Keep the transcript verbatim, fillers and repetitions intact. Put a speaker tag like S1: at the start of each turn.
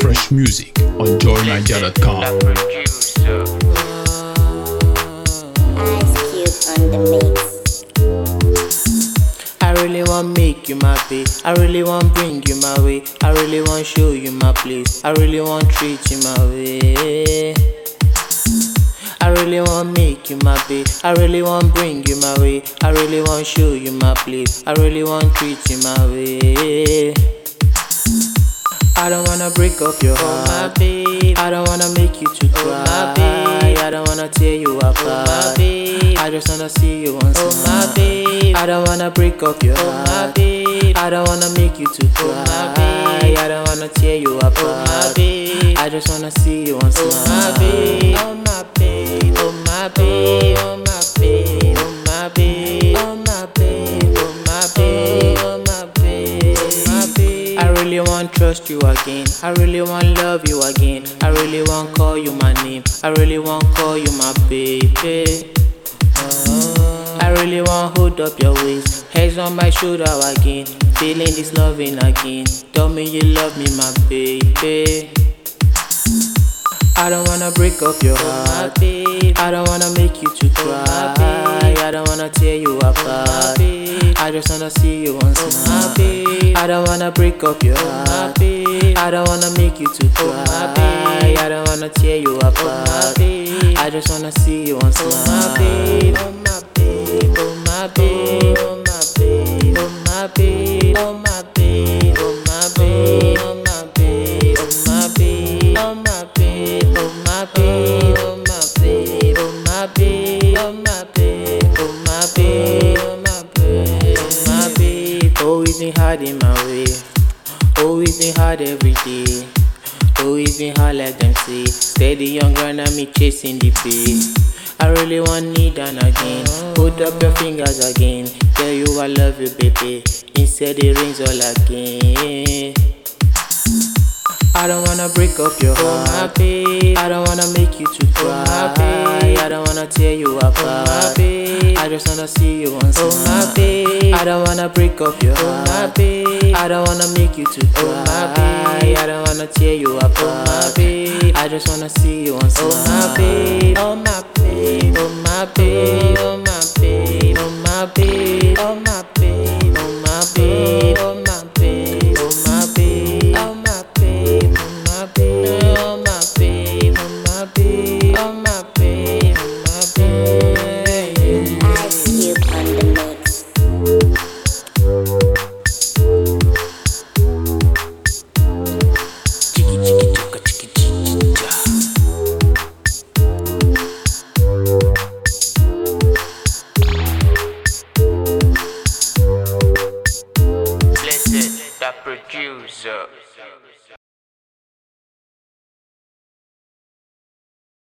S1: fresh music on joy nigeria dot com.
S2: Ice Cube on the mix.
S3: I really want make you my babe. I really want bring you my way. I really want show you my place. I really want treat you my way. I really want make you my babe. I really want bring you my way. I really want show you my place. I really want treat you my way. I don't wanna break up your heart, my babe. I don't wanna make you to cry, my babe. I don't wanna tear you apart, my babe. I just wanna see you once more, my babe. I don't wanna break up your heart, my babe. I don't wanna make you to cry, my babe. I don't wanna tear you apart, my babe. I just wanna see you once more, my babe. Oh my babe, oh my babe, oh my babe, oh my babe, oh my babe, oh my babe, oh my babe, oh my babe. I really want trust you again. I really want love you again. I really want call you my name. I really want call you my baby. Oh, I really want hold up your waist, hands on my shoulder again. Feeling this loving again. Tell me you love me, my baby. I don't wanna break up your heart, babe. I don't wanna make you to cry. I don't wanna tear you apart. I just wanna see you once more, babe. I don't wanna break up your heart, babe. I don't wanna make you to cry. I don't wanna tear you apart. I just wanna see you once more, babe. Oh my babe, oh my babe, oh my babe, oh my babe, oh my babe, oh my babe, oh my babe, oh my babe, oh my babe, oh my babe, oh my babe, oh my babe, oh my babe, oh my babe, oh my babe, oh my babe. Always been hard in my way, always been hard every day, always been hard like them say. Steady young runner, me chasing the pace. I really want need and again. Put up your fingers again. Tell you I love you, baby. Instead it rings all again. I don't wanna break up your heart, my babe. I don't wanna make you to cry, my babe. I don't wanna tear you apart, my babe. I just wanna see you once more, my babe. I don't wanna break up your heart, my babe. I don't wanna make you to cry, my babe. I don't wanna tear you apart, my babe. I just wanna see you once more, my babe. Oh my babe, oh my babe, oh my babe, oh my babe, oh my babe, oh my babe, oh my babe, oh my babe, oh my babe, oh my babe, oh my babe, oh my babe, oh my babe, oh my babe.
S2: Ice Cube on the mix.
S3: Chiki chiki chaka chiki chiki cha. Blessed, the producer.